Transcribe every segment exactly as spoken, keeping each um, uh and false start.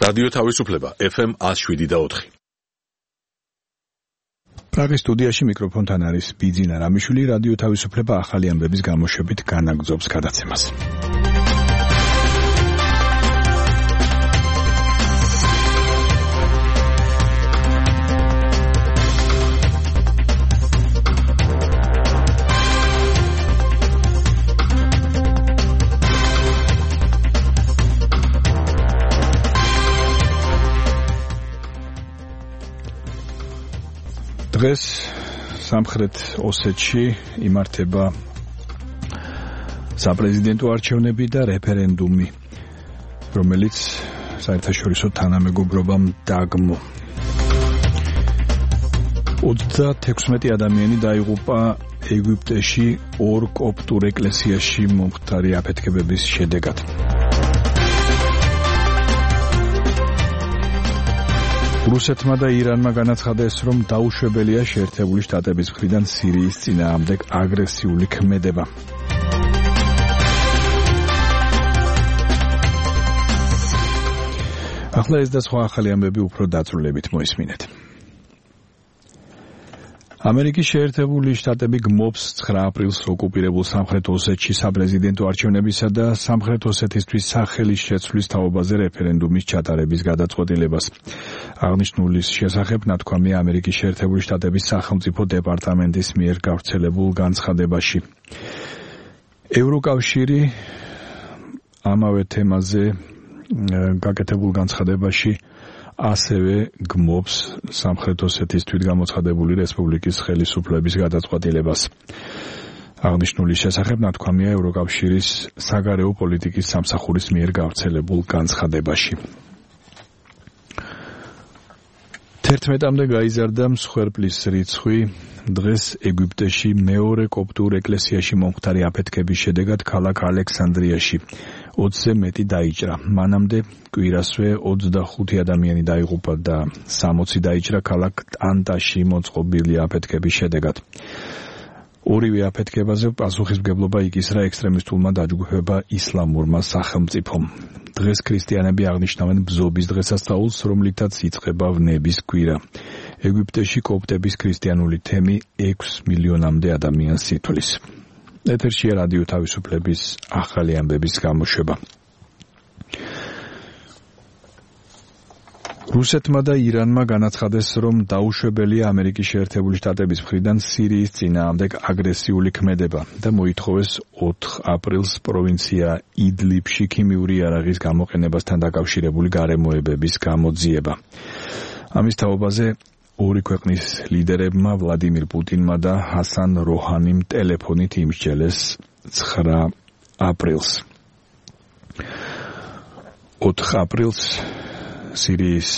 რადიო თავისუფლება ეფ ემ one oh seven და four. პრაღის სტუდიაში მიკროფონთან არის ბიძინა რამიშვილი. რადიო თავისუფლება ახალი ამბების გამოშვებით განაგრძობს გადაცემას. დღეს სამხრეთ ოსეთში იმართება საპრეზიდენტო არჩევნები და რეფერენდუმი, რომელიც საერთაშორისო თანამეგობრობამ დაგმო. ოცდათექვსმეტი ადამიანი დაიღუპა ეგვიპტეში ორ კოპტურ ეკლესიაში მომხდარი აფეთქებების შედეგად. რუსეთმა და ირანმა განაცხადეს, რომ დაუშვებელია შეერთებული შტატების მხრიდან სირიის წინააღმდეგ აგრესიული ქმედება. ახლა ეს და სხვა ახალი ამბები უფრო დაწვრილებით მოისმინეთ. ამერიკის შეერთებული შტატები გმობს ცხრა აპრილს ოკუპირებულ სამხრეთ ოსეთში საპრეზიდენტო არჩევნებისა და სამხრეთ ოსეთისთვის სახელის შეცვლის თაობაზე რეფერენდუმის ჩატარების გადაწყვეტილებას. აღნიშნულის შესახებ ნათქვამია ამერიკის შეერთებული შტატების სახელმწიფო დეპარტამენტის მიერ გავრცელებულ განცხადებაში. ევროკავშირი ამავე თემაზე გაკეთებულ განცხადებაში ასევე გმობს სამხრეთ ოსეთის თვითგამოცხადებული რესპუბლიკის ხელისუფლების გადაწყვეტილებას. აღნიშნულის შესახებ ნათქვამია ევროკავშირის საგარეო პოლიტიკის სამსახურის მიერ გავრცელებულ განცხადებაში. თერთმეტამდე გაიზარდა მსხვერპლის რიცხვი. დღეს ეგვიპტეში მეორე კოპტურ ეკლესიაში მომხდარი აფეთქების შედეგად ქალაქ ალექსანდრიაში ოცზე მეტი დაიჭრა. მანამდე კვირასვე ოცდახუთი ადამიანი დაიღუპა და სამოცი დაიჭრა ქალაქ ტანტაში მოწყობილი აფეთქების შედეგად. ორივე აფეთქებაზე პასუხისმგებლობა იკისრა ექსტრემისტულმა დაჯგუფება ისლამურმა სახელმწიფომ. დღეს ქრისტიანები აღნიშნავენ ბზობის დღესასწაულს, რომლითაც იწყება ვნების კვირა. ეგვიპტეში კოპტების ქრისტიანული თემი ექვს მილიონამდე ადამიანს ითვლის. ეთერშია რადიო თავისუფლების ახალი ამბების გამოშვება. რუსეთმა და ირანმა განაცხადეს, რომ დაუშვებელია ამერიკის შეერთებული შტატების მხრიდან სირიის წინააღმდეგ აგრესიული ქმედება და მოითხოვეს ოთხ აპრილს პროვინცია იდლიბში ქიმიური იარაღის გამოყენებასთან დაკავშირებული გარემოებების გამოძიება. ამის თაობაზე ორი ქვეყნის ლიდერებმა ვლადიმირ პუტინმა და ჰასან როჰანიმ ტელეფონით იმსჯელეს ცხრა აპრილს. ოთხ აპრილს სირიის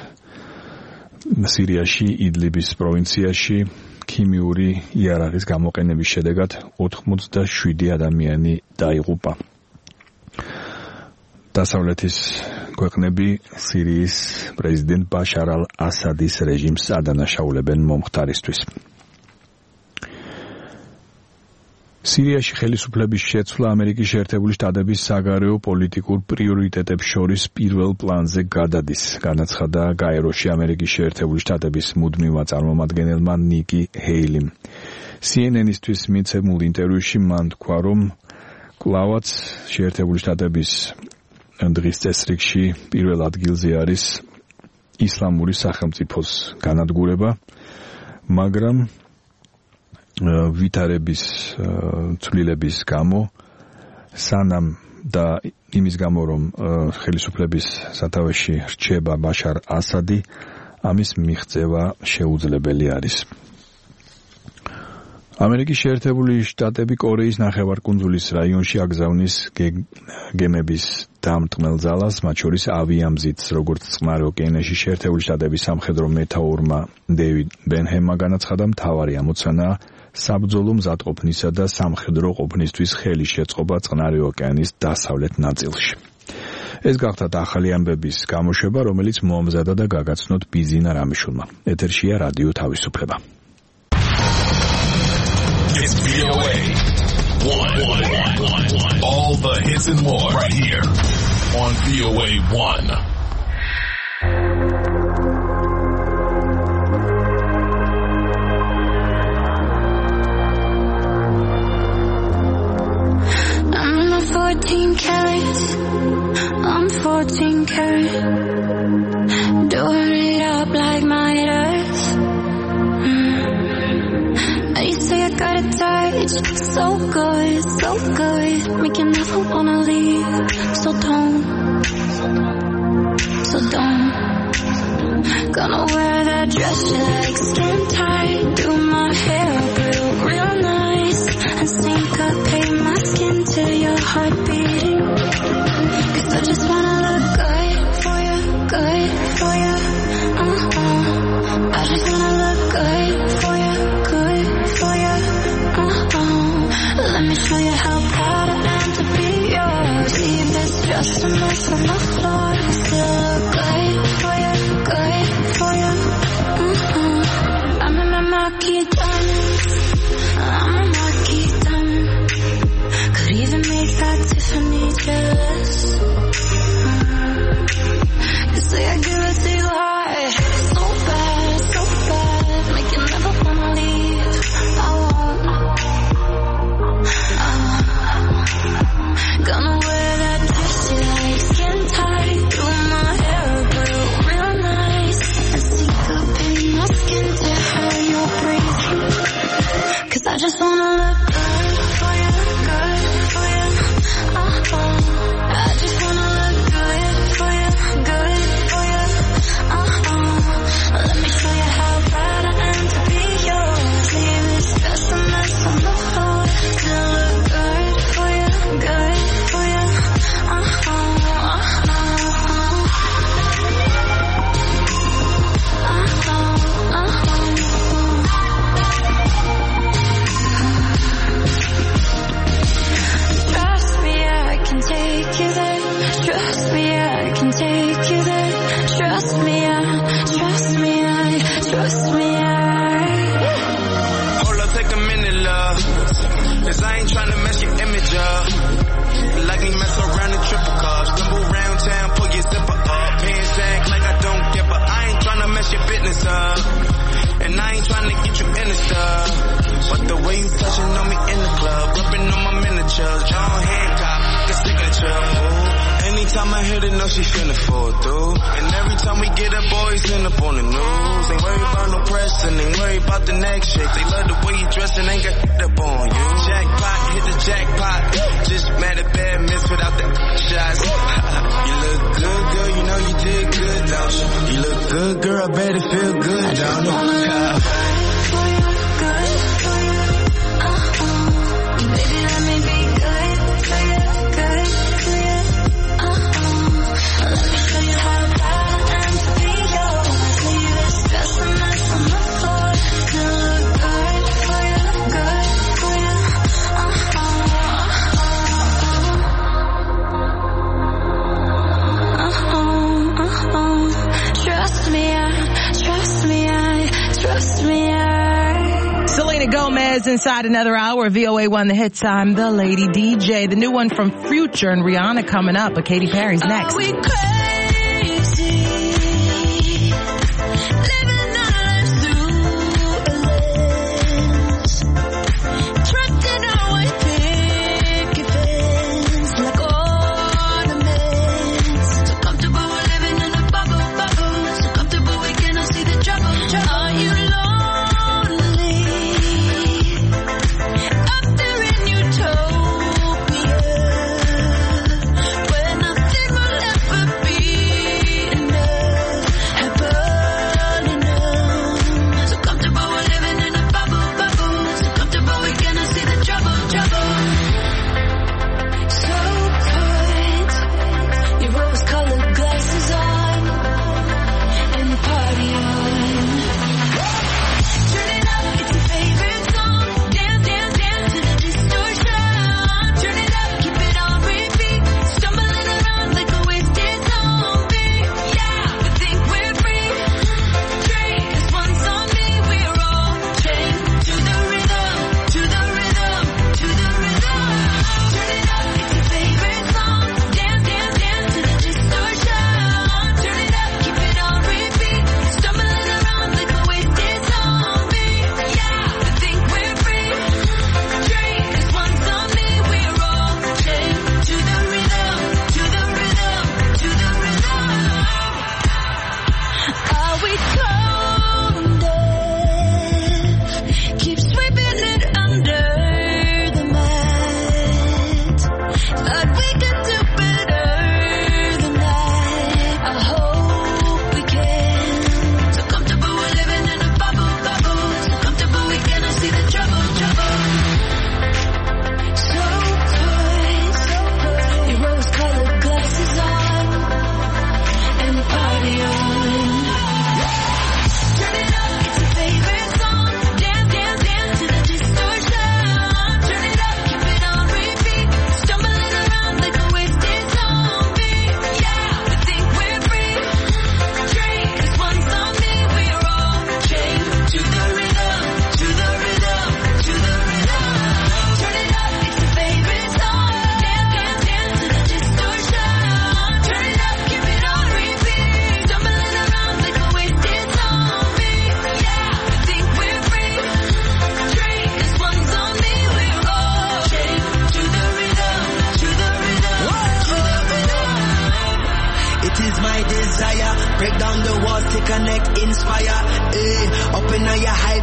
სირიაში იდლიბის პროვინციაში ქიმიური იარაღის გამოყენების შედეგად ოცდაშვიდი ადამიანი დაიღუპა. დასავლეთის ქვეყნები სირიის პრეზიდენტ ბაშარ ალ-ასადის რეჟიმს ადანაშაულებენ მომხდარისთვის. სირიაში ხელისუფლების შეცვლა ამერიკის შეერთებული შტატების საგარეო პოლიტიკურ პრიორიტეტებს შორის პირველ პლანზე გადადის, განაცხადა გაეროში ამერიკის შეერთებული შტატების მუდმივმა წარმომადგენელმა ნიკი ჰეილიმ. სი ენ ენ-ისთვის მიცემულ ინტერვიუში მან თქვა, რომ კვლავაც შეერთებული შტატების დღის წესრიგში პირველ ადგილზე არის ისლამური სახელმწიფოს განადგურება, მაგრამ ვითარების ცვლილების გამო სანამ და იმის გამო რომ ხელისუფლების სათავეში რჩება ბაშარ ასადი, ამის მიღწევა შეუძლებელი არის. ამერიკის შეერთებული შტატები კორეის ნახევარკუნძულის რაიონში აგზავნის გემების დამტყმელ ძალას, მათ შორის ავიამზითს, როგორც წყნარი ოკეანეში შეერთებული შტატების სამხედრო მეთაურმა დეივიდ ბენჰემმა განაცხადა, მთავარი ამოცანაა საბრძოლო მზადყოფნისა და სამხედრო ყოფნისთვის ხელის შეწყობა წყნარი ოკეანის დასავლეთ ნაწილში. ეს გახდათ ახალი ამბების გამოშვება, რომელიც მოამზადა და გაგაცნოთ ბიძინა რამიშვილმა. ეთერშია რადიო თავისუფლება. It's V O A one, one, one, one, one. All the hits and more right here on V O A one. carats. I'm fourteen karat. Doing it up like Midas. Mm. You say I got a touch, so good, so good. Make you never wanna leave. So don't, so don't. Gonna wear that dress you like, skin tight. Do my hair up real, real nice. And syncopate my skin to your heart beating. Cause I just wanna look good for you, good for you. Uh-huh. I just wanna look good for you, good for you. Uh-huh. Let me show you how proud I am to be yours. Leave this just a mess on the floor. Still look good for you, good for you. Uh-huh. I'm in my marquee diamonds. I'm a marquee diamond. Could even make that Tiffany jealous. You say I give it to you high, so bad, so bad, make you never wanna leave. I won't, I won't. Gonna wear that dress you like, skin tight. Do my hair real, real nice. And syncopate my skin to how you're breathing. Cause I just wanna look good for you, good for you. Uh-huh. I just wanna look good for you, good for you. Uh-huh. Let me show you how proud I am to be yours. Leave this dress a mess on the floor. Still look good for you, good for you. Uh-huh, uh-huh. Uh-huh, uh-huh. Trust me, I can take you there. Trust me, I can take you there. Trust me, I, trust me, I, trust me, I. Hold up, take a minute, love. Cause I ain't tryna mess your image up. Like me mess around in triple cars. Stumble round town, pull your zipper up. Pants sag like I don't give a. I ain't tryna mess your business up. And I ain't tryna get you in the stuff. But the way you touching on me in the club, rubbing on my miniatures, John Hancock, the signature. Ooh. Anytime I hit it, know she finna fall through. And every time we get up, boys end up on the news. Ain't worried about no press and ain't worried about the next shit. They love the way you dress and ain't got up on you. Jackpot, hit the jackpot. Just mad at bad miss without the shots. You look good, girl, you know you did good, don't you? You look good, girl, I bet it feel good, don't you? Baby, let me be good for you, good for you. Uh-huh. Let me show you how proud I am to be yours. Leave this dress a mess on the floor. Still look good for you, good for you. Uh-huh. Uh-huh, uh-huh. Trust me, I, trust me, I, trust me, I. Selena Gomez inside another hour of V O A one The Hits. I'm the Lady D J. The new one from Future and Rihanna coming up, but Katy Perry's next. Are we crazy? Living our lives through a lens. Trapped in our white picket fence like ornaments. So comfortable we're living in a bubble, bubble. So comfortable we cannot see the trouble. Are you lonely? Up there in utopia, where nothing will ever be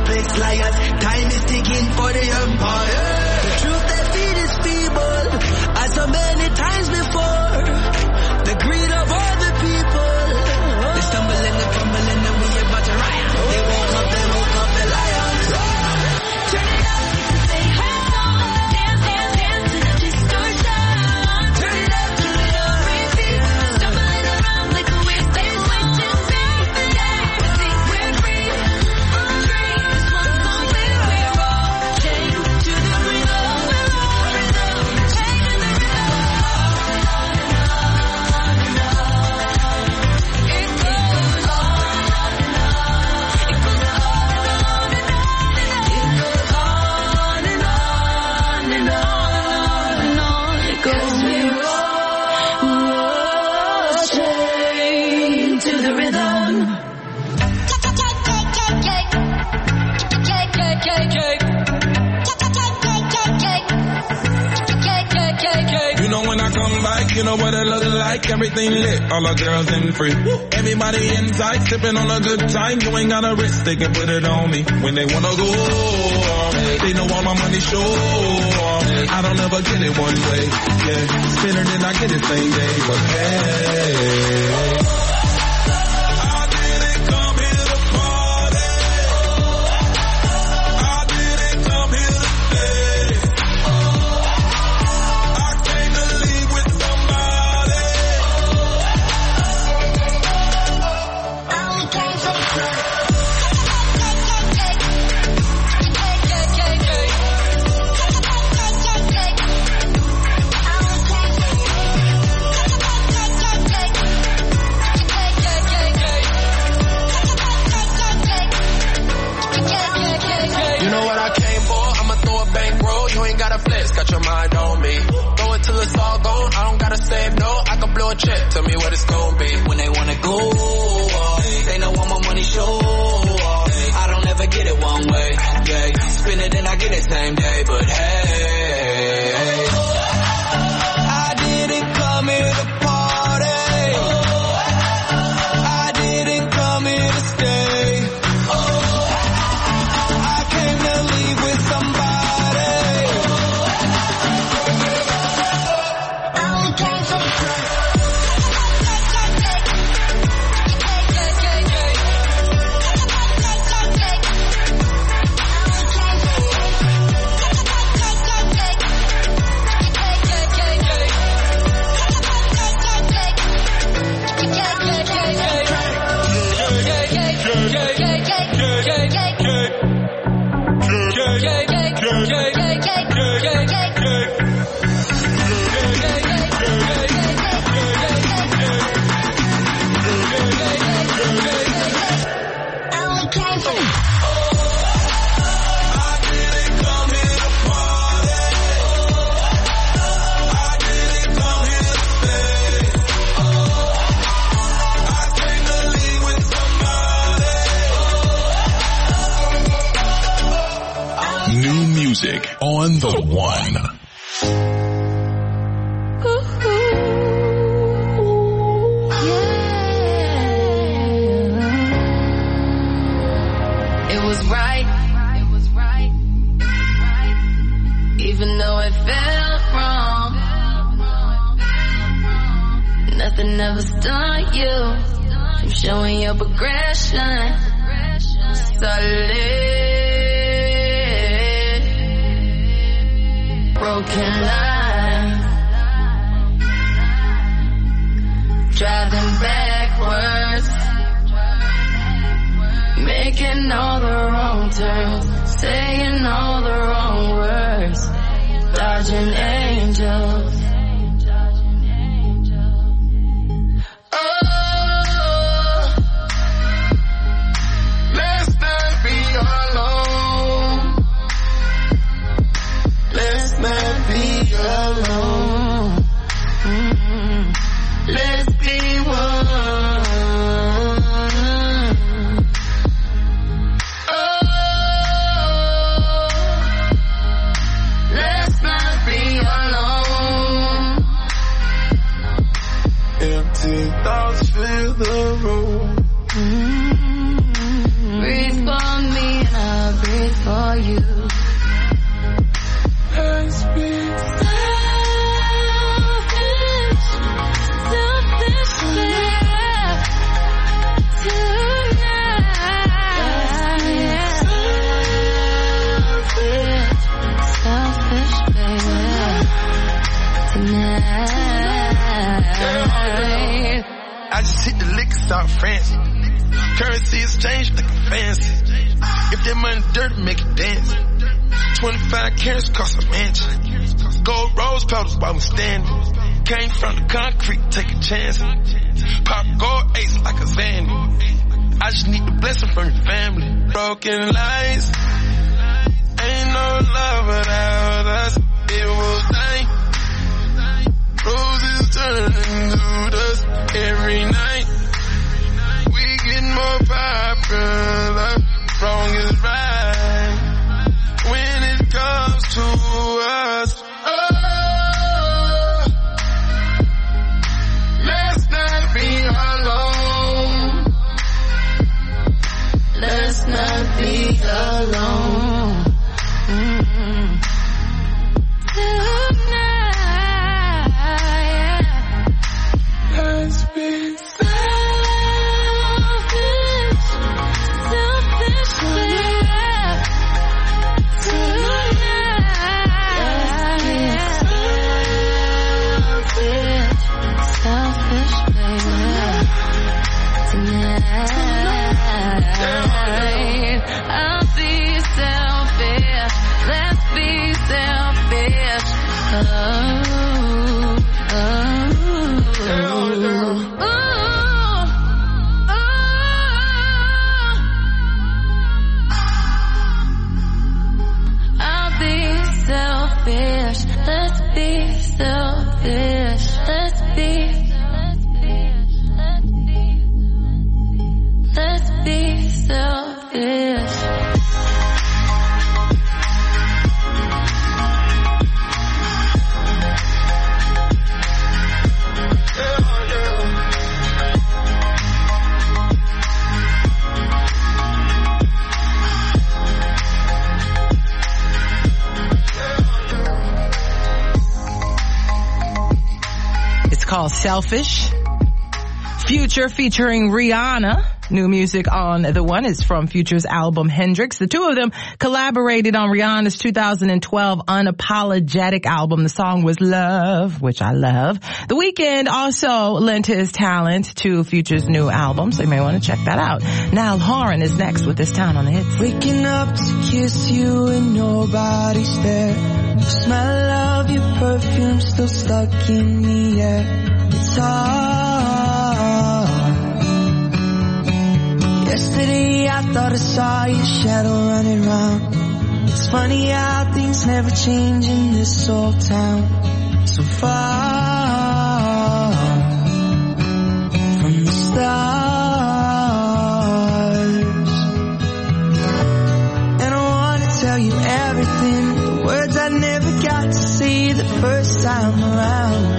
complex liars. Time is ticking for the empire. The truth they feed is feeble, as so many times before. The greed of all the people. They stumble and they fumble and then we about to riot. They woke up, they woke up the lions. Turn it up, say hands on, dance, dance, dance to the distortion. Turn it up, turn it up, repeat. Stumbling around like a waste, they switching back. I think we're free, on free. This one's gone where we're all chained to the rhythm. We're all rhythm, chained to the rhythm. It goes on and on. It goes on and on and on and on. It goes on and on and on. It goes we're all chained to the rhythm. You know when I come back, you know what it look like. Everything lit, all the girls in free. Everybody inside, sipping on a good time. You ain't got a risk, they can put it on me. When they wanna go, they know all my money show. I don't ever get it one way, yeah. Spin it and I get it same day, but hey. I didn't come here to party. I didn't come here to stay. I came to leave with somebody. I only came for the club. You know what I came for? I'ma throw a bankroll. You ain't gotta flex, got your mind on me. Throw it till it's all gone. I don't gotta save no. I can blow a check. Tell me what it's gonna be. When they wanna go, uh, they know all my money show. Uh, I don't ever get it one way. Yeah, spin it and I get it same day. But hey, I didn't come here to party. I didn't come here to stay. I came to leave with somebody. I only came for the club. On the one. It was right. It was right. Even though it felt wrong. Nothing ever stopped you from showing your progression. Solid. Broken line, driving backwards, making all the wrong turns, saying all the wrong words, dodging angels. Oh, let's not be alone. Let's not be alone. Mm-hmm. Let's be one. Oh, you. Let's be selfish, selfish, yeah. Selfish, baby, tonight. I just hit the liquor store, France. Currency exchange, looking fancy. If that money dirty, make it dance. twenty-five carats cost a mansion. Gold rose petals while we standing. Came from the concrete, take a chance. Pop gold ace like a Zandy. I just need the blessing from your family. Broken lights. Ain't no love without us. It will die. Roses turning to dust every night. We get more popular. Wrong is right when it comes to us. Oh, let's not be alone. Let's not be alone. Mm-hmm. Tonight, let's be selfish, selfish, yeah. Tonight, selfish, baby. Tonight, I'll be selfish. Let's be selfish. Oh, oh, oh, oh, oh. I'll be selfish. Let's be selfish. Let's be. Let's be selfish. It's called Selfish. Future featuring Rihanna. New music on the one is from Future's album Hendrix. The two of them collaborated on Rihanna's two thousand twelve Unapologetic album. The song was Love, which I love. The Weeknd also lent his talent to Future's new album, so you may want to check that out. Niall Horan is next with This Town on the Hits. Waking up to kiss you and nobody's there. The smell of your perfume still stuck in the air. It's hard. Yesterday I thought I saw your shadow running round. It's funny how things never change in this old town. So far from the stars. And I wanna tell you everything, the words I never got to say the first time around.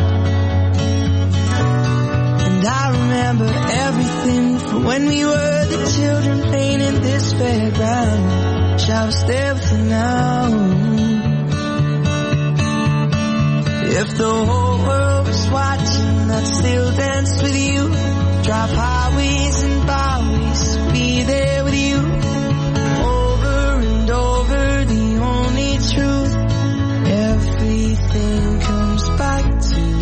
And I remember everything from when we were the children playing in this fairground. Shall I stay with you now? If the whole world was watching, I'd still dance with you. Drive highways and byways, be there with you. Over and over, the only truth. Everything comes back to you.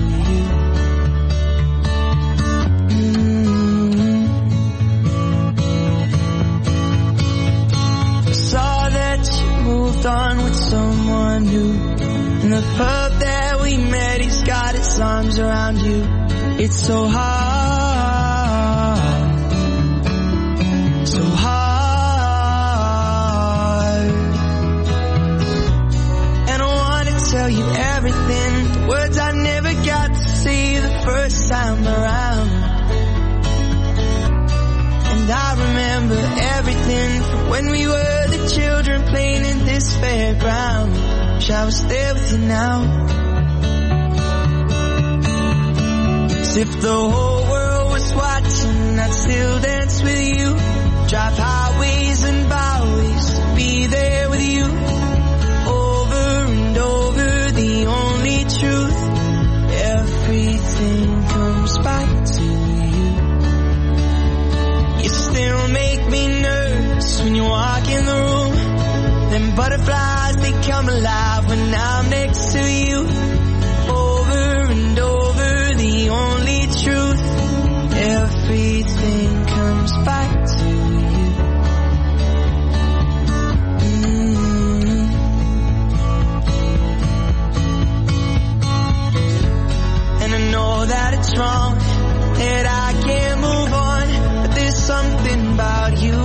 Moved on with someone new. In the pub that we met, he's got his arms around you. It's so hard, so hard. And I wanna tell you everything, the words I never got to say the first time around. And I remember everything from when we were the children playing in this fairground. Shall I stay with you now? 'Cause if the whole world was watching, I'd still dance with you. Drive highways and byways, be there with you. butterflies, they come alive when I'm next to you. Over and over, the only truth. Everything comes back to you. Mm-hmm. And I know that it's wrong, that I can't move on, but there's something about you.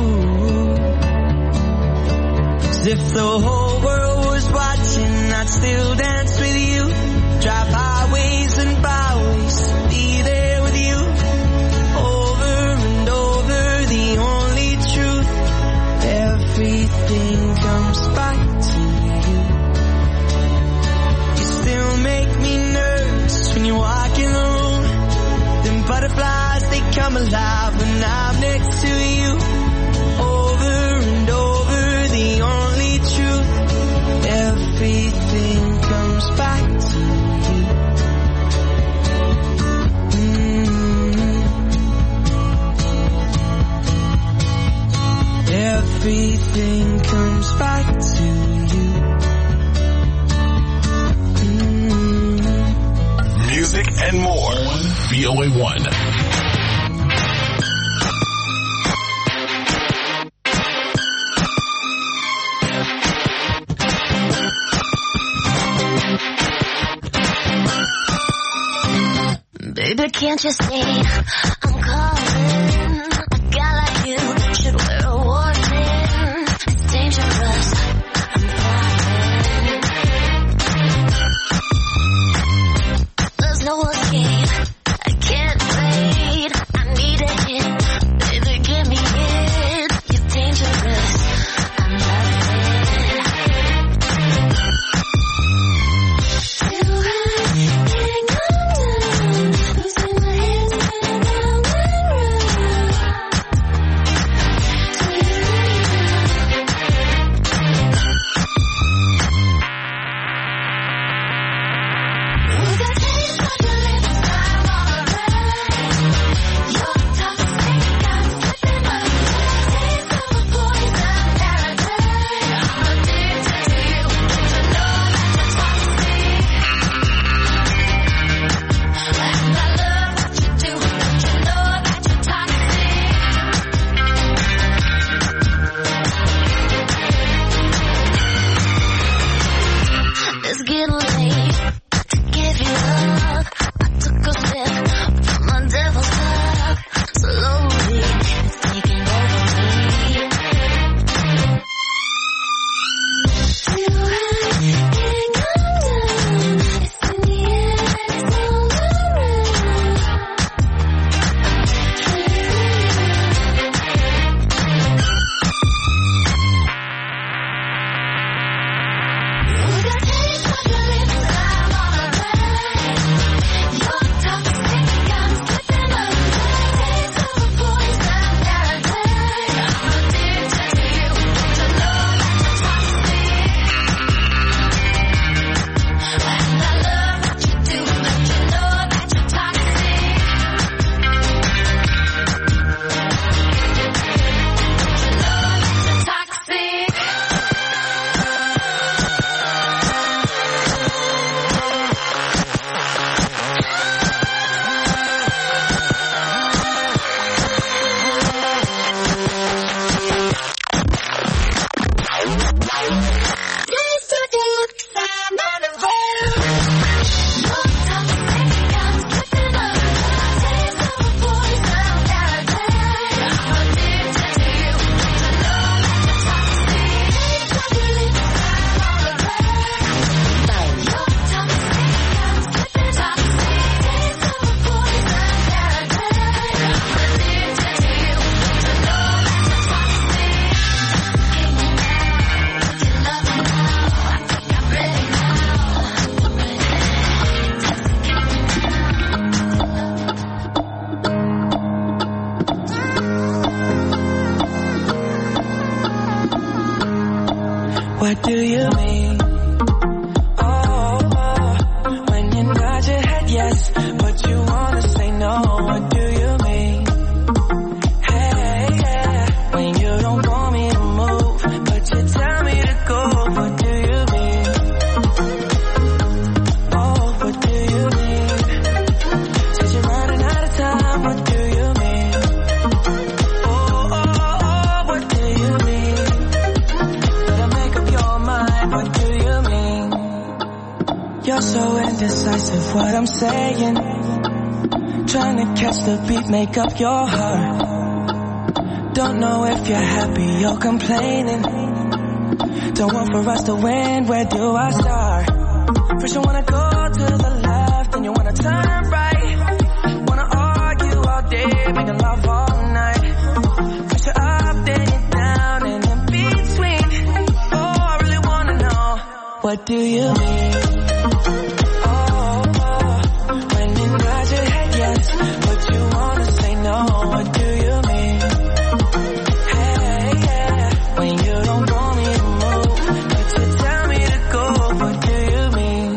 As if the whole world was watching, I'd still dance with you. Drive highways and byways, be there with you. Over and over, the only truth. Everything comes back to you. You still make me nervous when you walk in the room. Them butterflies, they come alive when I'm next to you. Over and over, the only truth. Everything comes back to you. Mm-hmm. Everything comes back to you. Mm-hmm. Music and more. V O A one. Baby, can't you see I'm calling? A guy like you should wear a warning. It's dangerous, I'm falling. There's no escape, I can't wait. I need a hit, baby, give me it. You're dangerous, I'm loving it. Too high, can't come down. Losing my head, spinning round and round. With the taste of your lips, I'm alright. You're toxic, I'm slipping up. Taste of a poison paradise. I'm addicted to you. Don't you know that you're toxic? And I love what you do. Don't you know that you're toxic? It's getting late to give you up. I took a sip from my devil's cup. Slowly, it's taking over me. Too high, can't come down. It's in the air, it's all around. With the taste of your lips, I'm alright. You're toxic, I'm slipping up. Taste of a poison paradise. I'm addicted to you. Don't you know that you're toxic? And I love what you do. Don't you know that you're toxic? Toxic. Taste of your lips, I'm unaware. You're toxic, I'm slipping up. Taste of a poison paradise. I'm addicted to you. Don't you know that you're toxic? Taste of your lips, I'm alright. You're toxic, I'm slipping up. Taste of a poison paradise. I'm addicted to you. Don't you know that you're toxic? Give me now, would you love me now? I think I'm ready now. What do you mean? Oh, oh, when you nod your head yes, but you wanna say no. What do you mean? Hey, yeah, when you don't want me to move, but you tell me to go. Girl, so indecisive, what I'm saying. Trying to catch the beat, make up your heart. Don't know if you're happy or complaining. Don't want for us to win, where do I start? First you wanna go to the left, then you wanna turn right. Wanna argue all day, making love all night. First you're up, then you're down, and in between. Oh, I really wanna know, what do you mean? Oh, when you nod your head yes, but you wanna say no, what do you mean? Hey, yeah, when you don't want me to move, but you tell me to go, what do you mean?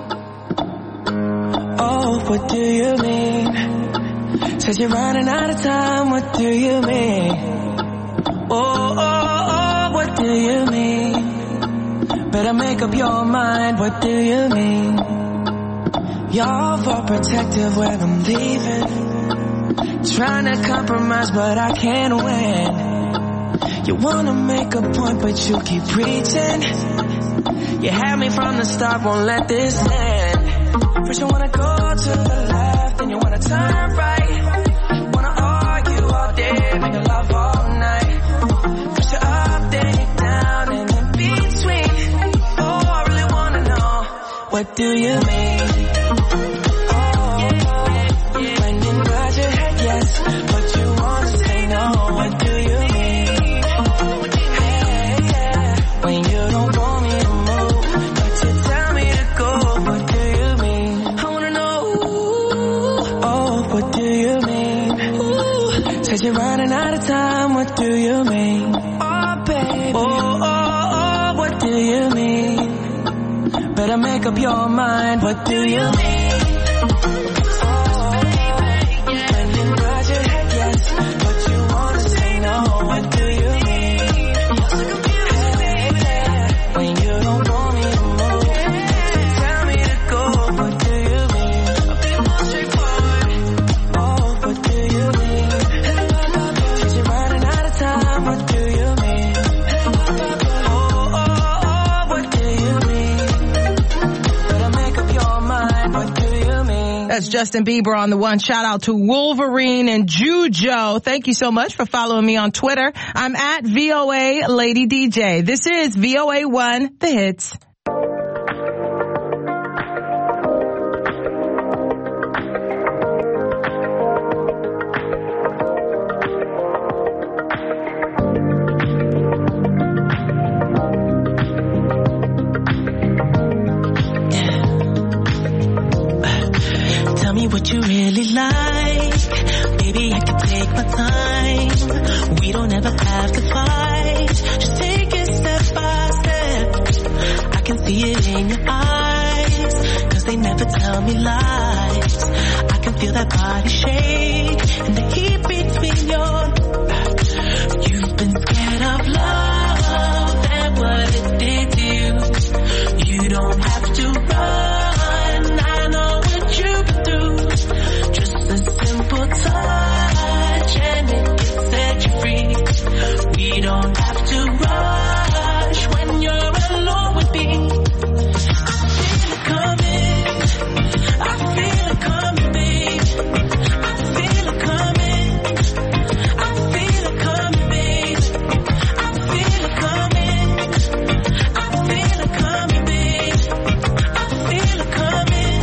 Oh, what do you mean? Says you're running out of time, what do you mean? Oh, oh, oh, what do you mean? Better make up your mind, what do you mean? You're overprotective when I'm leaving. Trying to compromise, but I can't win. You wanna make a point, but you keep preaching. You had me from the start, won't let this end. First you wanna go to the left, then you wanna turn right. Wanna argue all day, making love all night. First you're up, then you're down, and in between. Oh, I really wanna know, what do you mean? Oh, when you nod your head yes, but you wanna say no, what do you mean? Hey, yeah, when you don't want me to move, but you tell me to go, what do you mean? I wanna know, oh, what do you mean? Ooh, says you're running out of time, what do you mean? Oh, baby, oh, oh, oh, what do you mean? Better make up your mind, what do you mean? That's Justin Bieber on the one. Shout out to Wolverine and Jujo. Thank you so much for following me on Twitter. I'm at V O A Lady D J. This is V O A one, The Hits. What you really like, baby, I can take my time. We don't ever have to fight, just take it step by step. I can see it in your eyes, cause they never tell me lies. I can feel that body shake, and the heat between your... You've been scared of love, and what it did to you. You don't have to run, I know what you've been through. Just a simple touch and it can set you free. We don't have to rush when you're alone with me. I feel it coming, I feel it coming, babe. I feel it coming, I feel it coming, babe. I feel it coming, I feel it coming, babe. I feel it coming,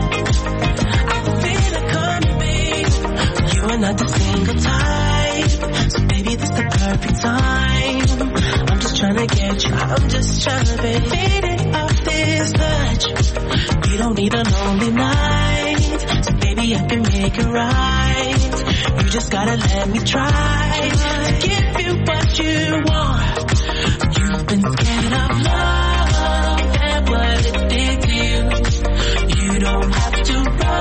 I feel it coming, babe. You are not the single type, so baby this the perfect time. I'm just trying to get you, I'm just trying to be faded off this touch. We don't need a lonely night, so baby I can make it right. You just gotta let me try to give you what you want. You've been scared of love and what it did to you. You don't have to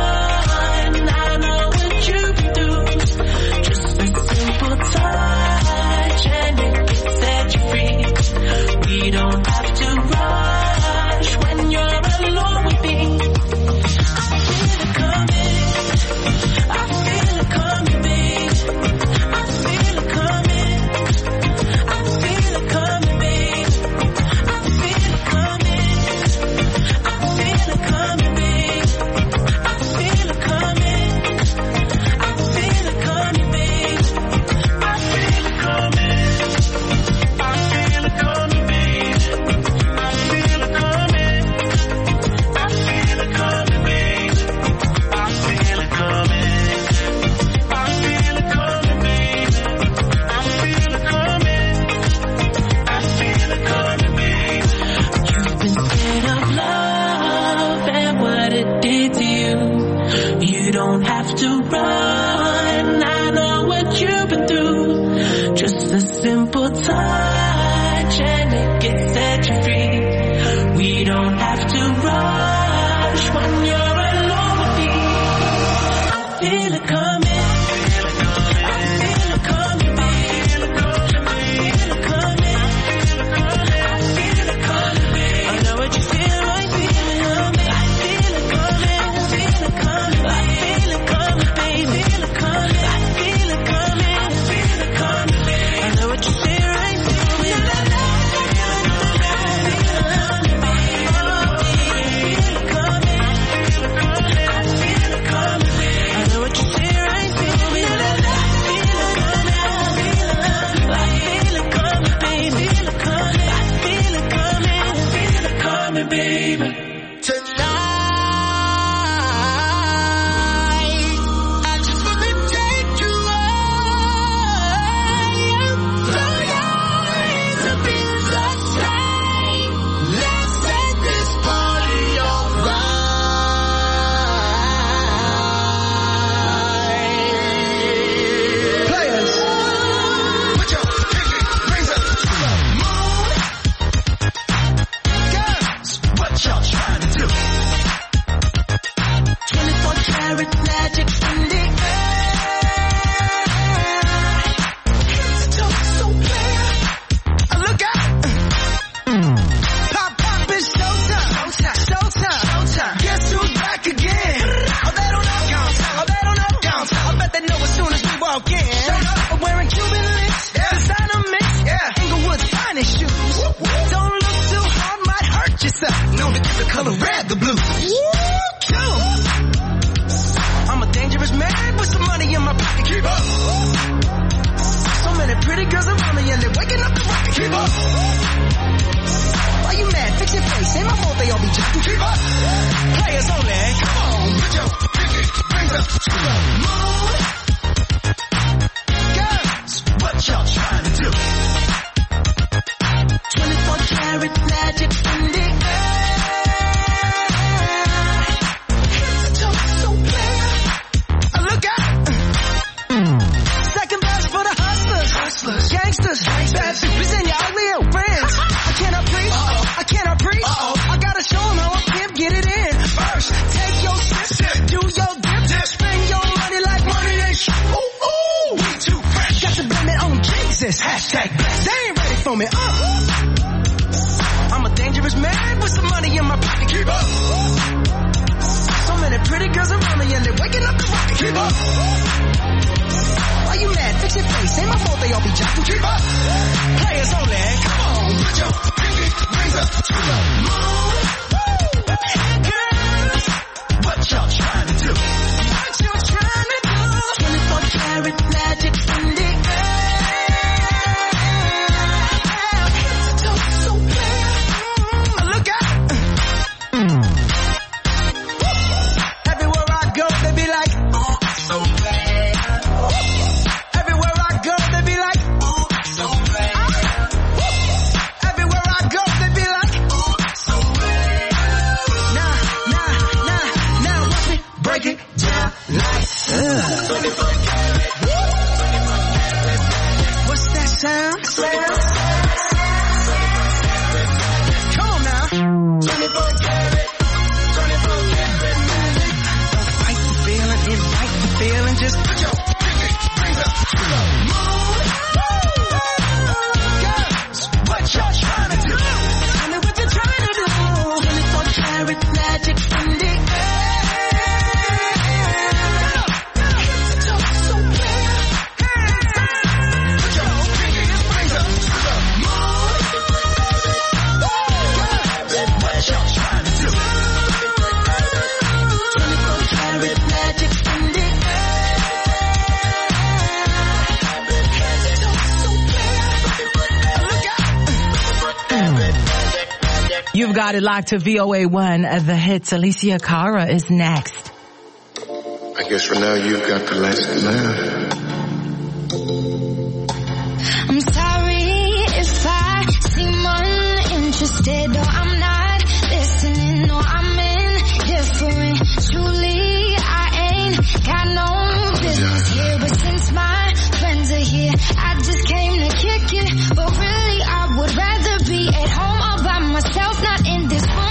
run, I know what you've been through. Just a simple touch and it can set you free. We don't have to rush when you're alone with me. I feel it coming, I feel it coming, babe. I feel it coming, I feel it coming, babe. I feel it We don't have to rush when you're alone with me. I feel it coming. You've got it locked to V O A one, the hits. Alicia Cara is next. I guess for now you've got the last laugh. I'm sorry if I seem uninterested, or I'm not listening, or I'm indifferent. Truly, I ain't got no business here, but since my friends are here, I just came to kick it. But really, I would rather be at home all by myself, not in this room.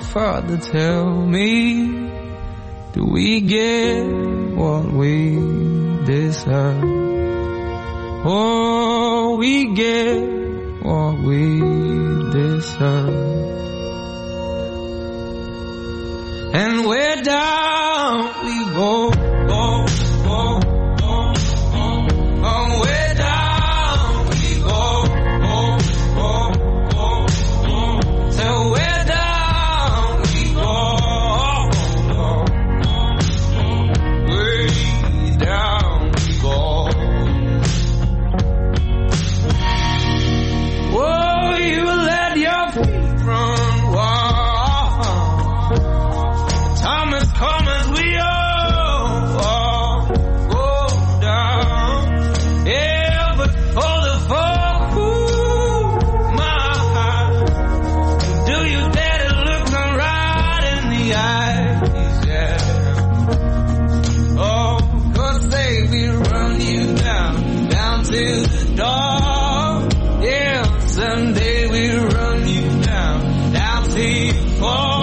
Father, tell me, do we get what we deserve? Oh, we get what we deserve. And where down we go, go, go, go, go. Oh, where down we go, go, go, go, go. Till where down we go, go, go, go. Way down we go. Oh, you let your feet run wild. Time has come as we all, all go down. Yeah, but for the fall, ooh, my heart, do you dare to look them right in the eyes? Yeah. Oh, 'cause they will run you down, down to the dark. Yeah, someday we'll run you down, down till you fall.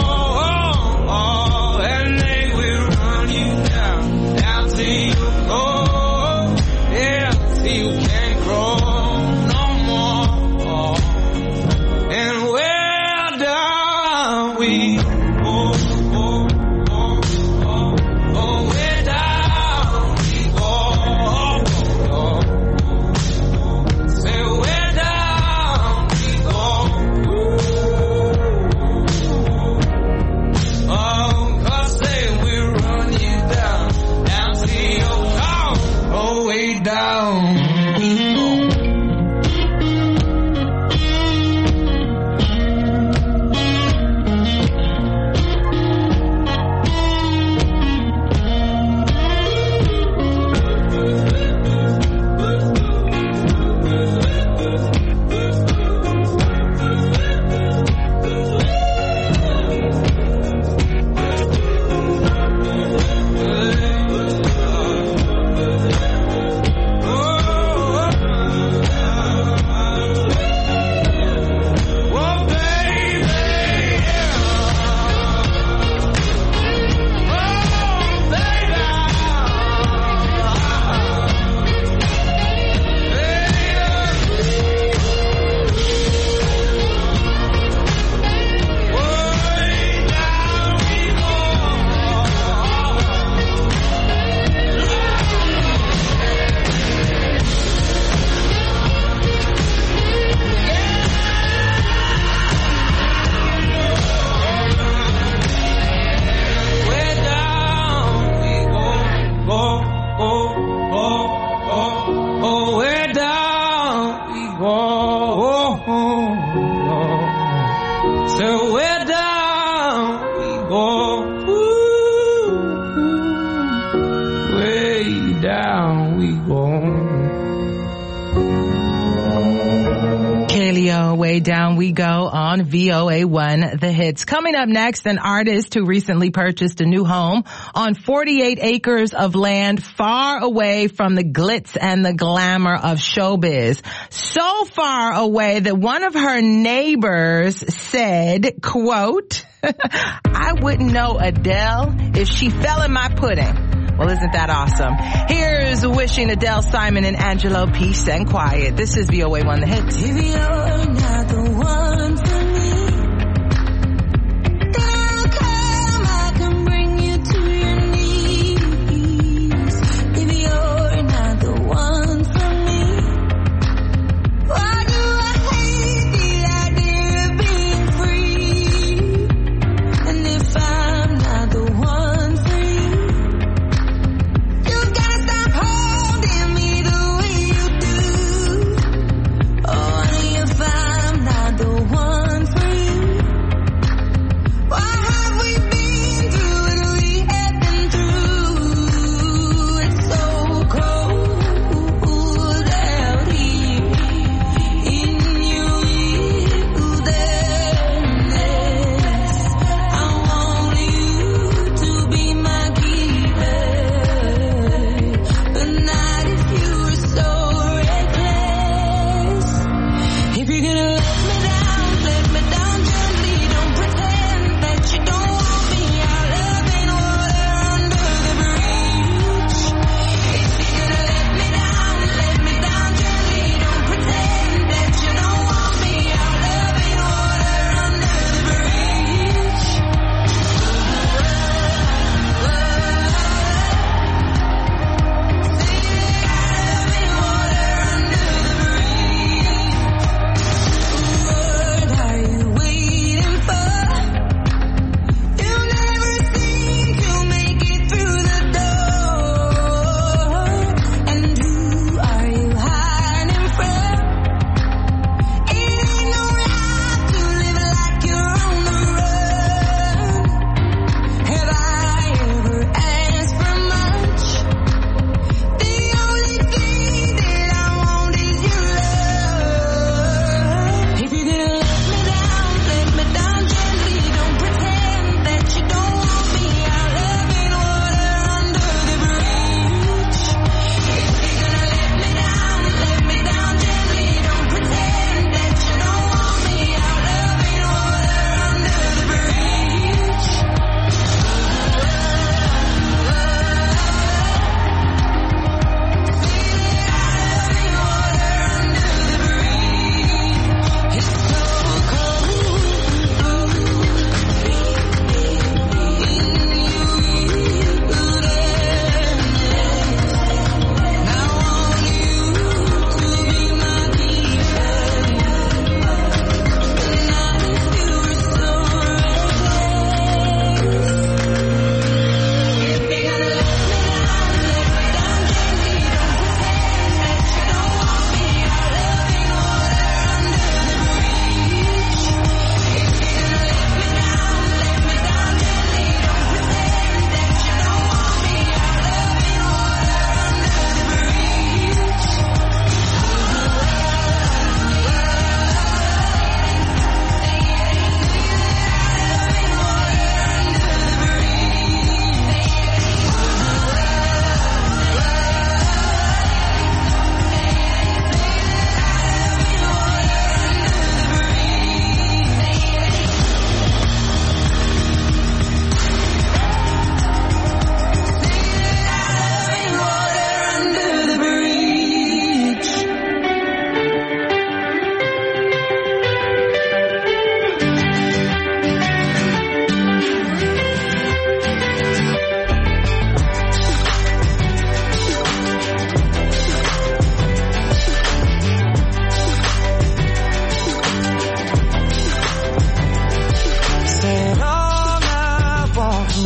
Down we go on V O A one The Hits. Coming up next, an artist who recently purchased a new home on forty-eight acres of land far away from the glitz and the glamour of showbiz. So far away that one of her neighbors said, quote, I wouldn't know Adele if she fell in my pudding. Well, isn't that awesome? Here's wishing Adele, Simon, and Angelo peace and quiet. This is V O A one The Hits. If you're not the one for me, then I'll come, I can bring you to your knees. If you're not the one for me, why do I hate the idea of being free? And if I'm not the one for you, the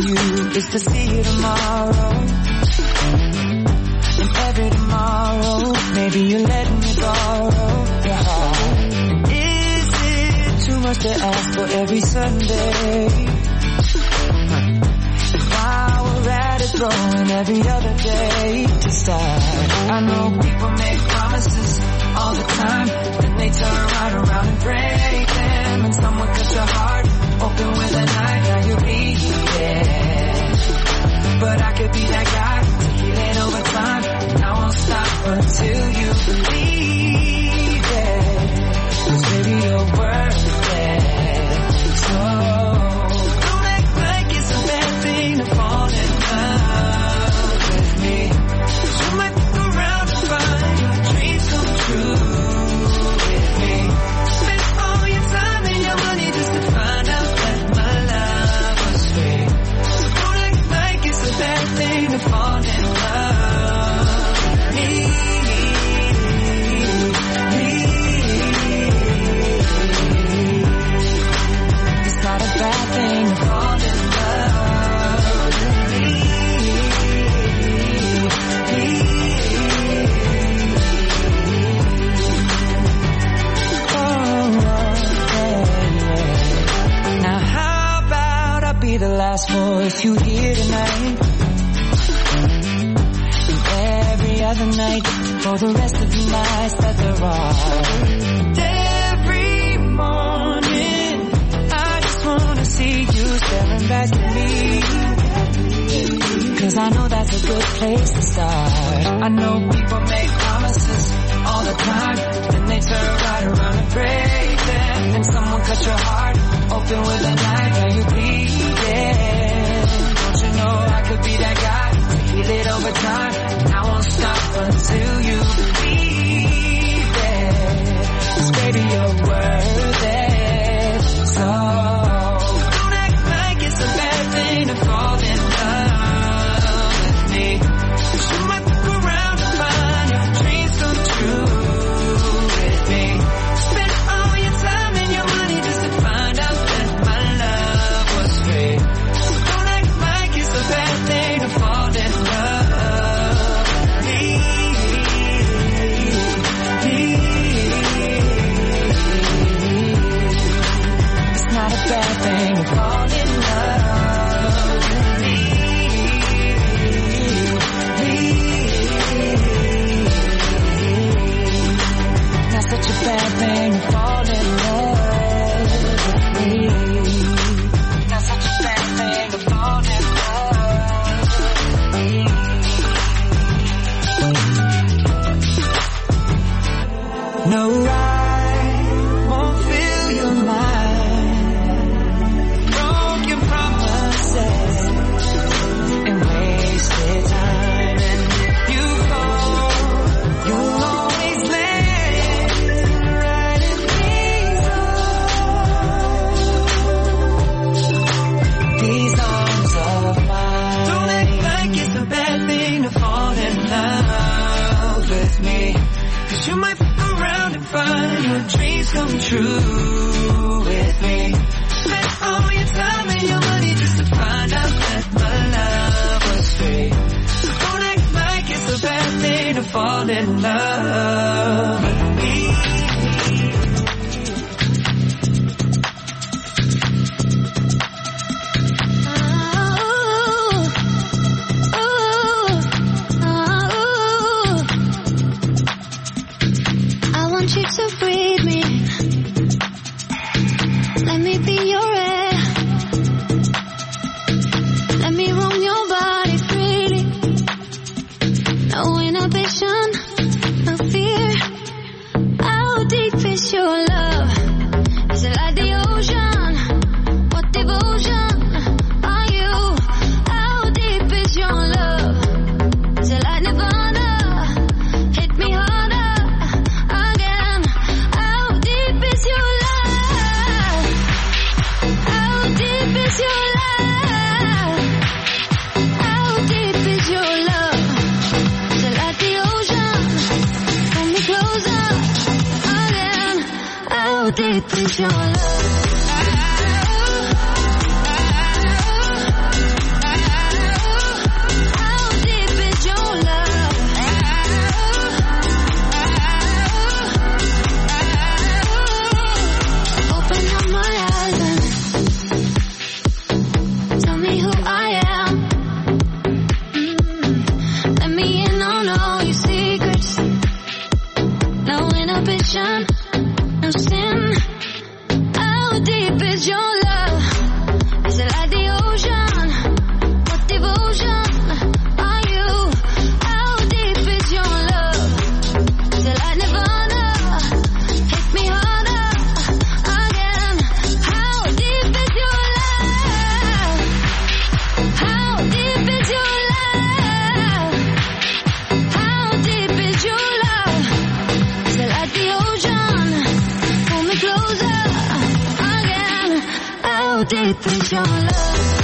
you is to see you tomorrow. And every tomorrow, maybe you let me borrow your heart. Is it too much to ask for every Sunday? While we're at it, throwing every other day to start. I know people make promises all the time, then they turn right around and break them. And someone cut your heart open with a knife, now you're bleeding. But I could be that guy to heal it over time, and I won't stop until you believe it. 'Cause baby, you're worth it. So don't act like it's a bad thing to fall in love with me. 'Cause you might look around and find your dreams come true with me. Spend all your time and your money just to find out that my love was free. So don't act like it's a bad thing to fall in love with me. It's not a bad thing to fall in love with me. Oh, yeah, yeah. Now how about I be the last voice you hear tonight? And every other night for the rest of the nights that there are. Every morning I just wanna see you staring back at me. 'Cause I know that's a good place to start. I know people make promises all the time, then they turn right around and break them. And someone cut your heart open with a knife, now you bleeding. Don't you know I could be that guy to heal it over time, and I won't stop until you believe it. 'Cause baby, you're worth it. So don't act like it's a bad thing to fall in love with me. 'Cause you might look around and find your dreams come true with me. Spend all your time and your money just to find out that my love was free. So don't act like it's a bad thing to fall in love with me. It's not a bad thing to fall in love with me. Not such a bad thing to fall in love with me. Not such a bad thing to fall in love with me. No, I won't fill your mind. Broken promises and wasted time. And you go, you'll always land right in these arms. These arms of mine. Don't act like it's a bad thing to fall in love with me. 'Cause you might fuck around and find your dreams come true with me. Spend all your time and your money just to find out that my love was free. So don't act like it's a bad thing to fall in love with me. I want you to breathe me. Let me be your air. Let me roam your body freely. No inhibition, no fear. How deep is your love? Is it like the ocean? What devotion are you? How deep is your love? Is it like Nirvana? Hit me harder again. How deep is your love? How deep is your love? How deep is your love? Is it like the ocean? Pull me closer again. How deep is your love? How deep is your love?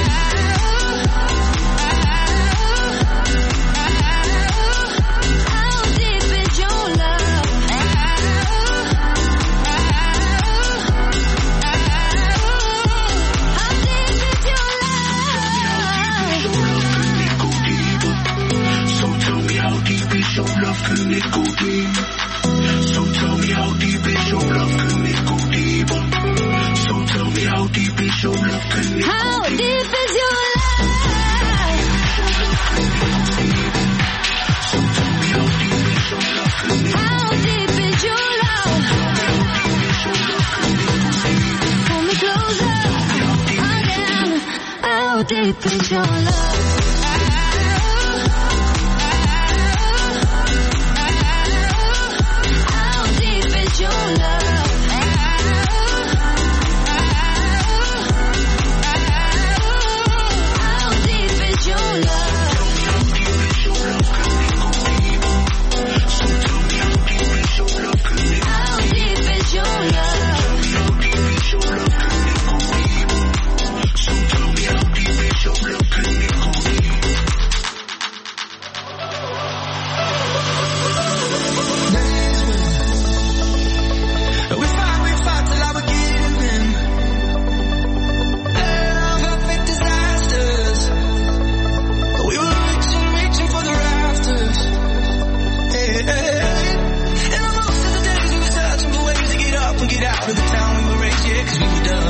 Can it go deep? So tell me how deep is your love? Can it go deeper? So tell me how deep is your love? Can it How go deep? deep is your love? So tell me how deep is your love? Can it How deep is your love? Pull me closer again. How deep is your love? Out of the town we were raised, yeah, 'cause we were done.